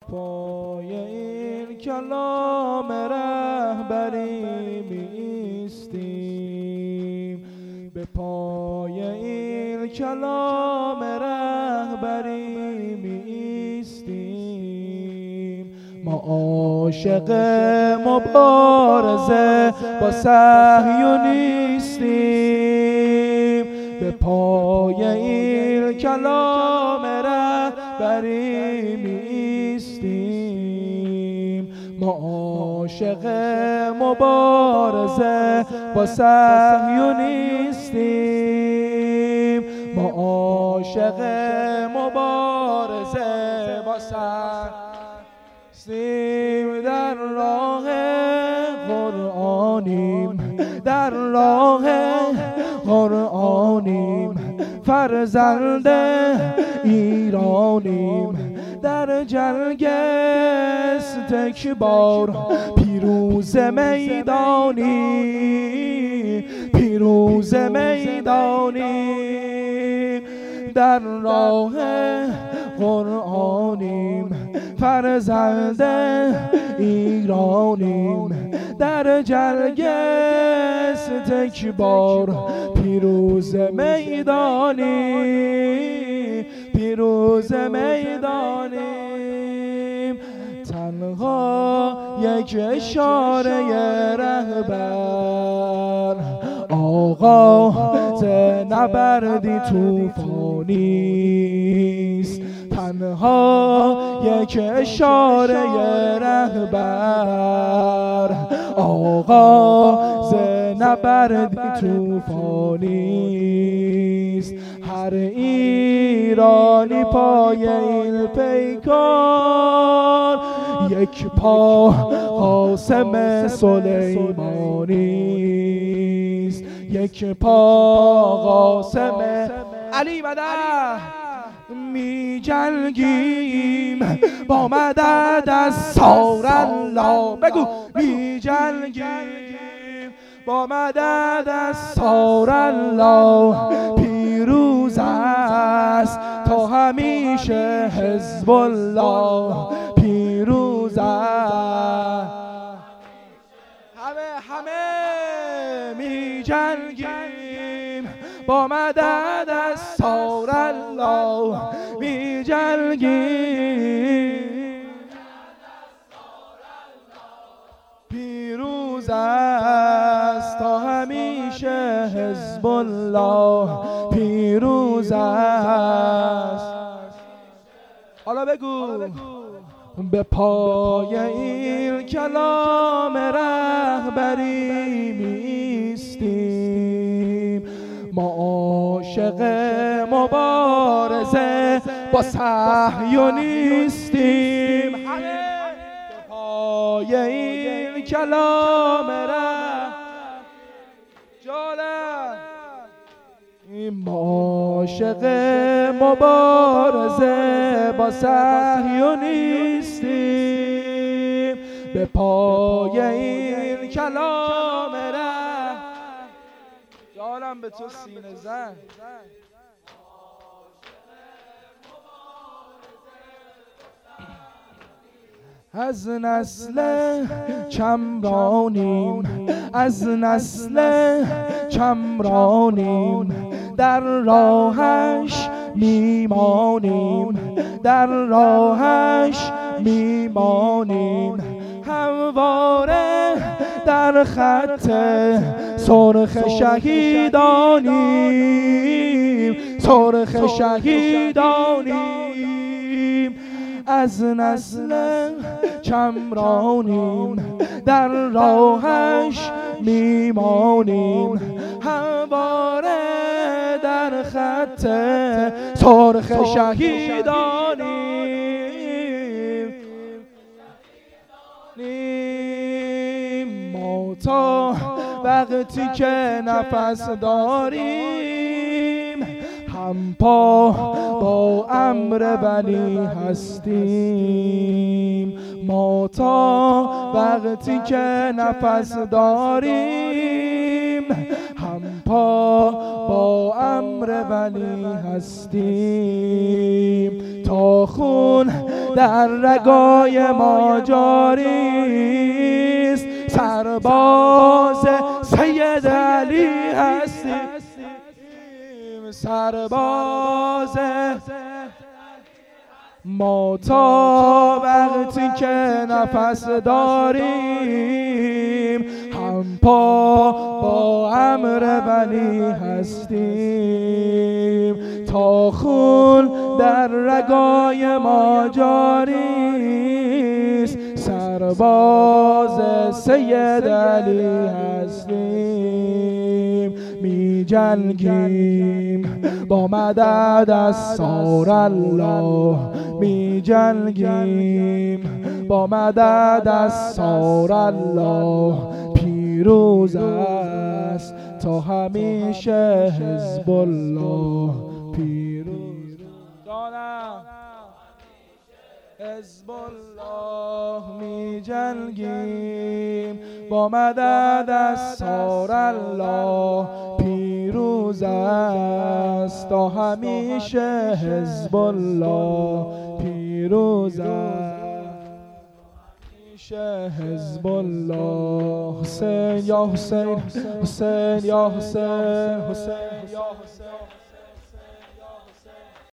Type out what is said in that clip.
پای این کلام رهبری می‌ایستیم، به پای این کلام رهبری می‌ایستیم. ما عاشق مبارزه با صهیونیستیم، به پای این کلام رهبری می‌ایستیم. ما عاشق مبارزه با صهیونیستیم، ما عاشق مبارزه با صهیونیستیم. در راه قرآنیم، در راه قرآنیم، فرزند ایرانیم، در جنگ استکبار پیروز میدانی، پیروز میدانی. در راه قرآنیم، فرزند ایرانیم، در جنگ استکبار پیروز میدانی، پیروز میدانیم. تنها یک اشاره رهبر آغاز نبردی طوفانیست، تنها یک اشاره رهبر آغاز نبردی طوفانیست. هر ایرانی پای این پیکار یک پا قاسم سلیمانیست، یک پا قاسم علی مدد. می جنگیم با مدد از سار الله، بگو می جنگیم با مدد از سار الله. پیروز است تا همیشه حزب الله، پیروز است. همه می جنگیم با مدد از سار الله، می جنگیم پیروز است تا همیشه حزب الله، پیروز است. حالا بگو به پای این کلام رهبری می‌ایستیم، ما عاشق مبارزه با صهیونیستیم. به پای این کلام ما عاشق مبارزه با صهیونیستیم، به پای این کلام جانم به تو سینه زن. از نسل چمرانیم، از نسل چمرانیم، در راهش میمانیم، در راهش میمانیم. همواره در خط سرخ شهیدانیم، سرخ شهیدانیم. از نسل چمرانیم، در راهش میمانیم، همواره در خط سرخ شهیدانیم. ما تا وقتی که نفس داریم، همپا با امر ولی هستیم. ما تا وقتی که نفس داریم، همپا با امر ولی هستیم، تا خون در رگای ما جاریست، سرباز سید علی هستیم، سرباز ما تا وقتی که نفس داریم، هم پا با امر ولی هستیم، تا خون در رگای ما جاریست، سرباز سید علی هستیم. می جنگیم با مدد از سار الله، می جنگیم با مدد از سار الله، پیروز است تا همیشه حزب الله، پیروز دانم حزب الله. می جنگیم با مدد از سار الله، پیروز است تا همیشه حزب الله، پیروز است همیشه حزب الله. حسین یا حسین، حسین یا حسین، حسین یا حسین.